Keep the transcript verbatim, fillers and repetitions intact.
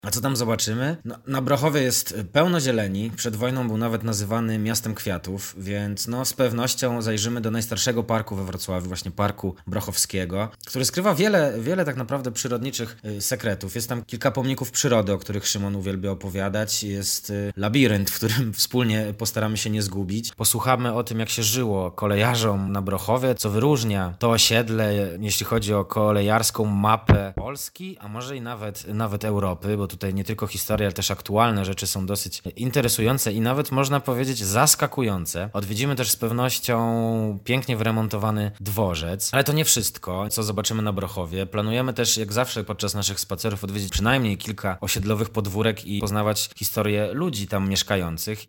A co tam zobaczymy? No, na Brochowie jest pełno zieleni. Przed wojną był nawet nazywany miastem kwiatów, więc no z pewnością zajrzymy do najstarszego parku we Wrocławiu, właśnie Parku Brochowskiego, który skrywa wiele, wiele tak naprawdę przyrodniczych y, sekretów. Jest tam kilka pomników przyrody, o których Szymon uwielbia opowiadać. Jest y, labirynt, w którym wspólnie postaramy się nie zgubić. Posłuchamy o tym, jak się żyło kolejarzom na Brochowie, co wyróżnia to osiedle, jeśli chodzi o kolejarską mapę Polski, a może i nawet, nawet Europy, bo tutaj nie tylko historia, ale też aktualne rzeczy są dosyć interesujące i nawet można powiedzieć zaskakujące. Odwiedzimy też z pewnością pięknie wyremontowany dworzec, ale to nie wszystko, co zobaczymy na Brochowie. Planujemy też, jak zawsze podczas naszych spacerów, odwiedzić przynajmniej kilka osiedlowych podwórek i poznawać historię ludzi tam mieszkających.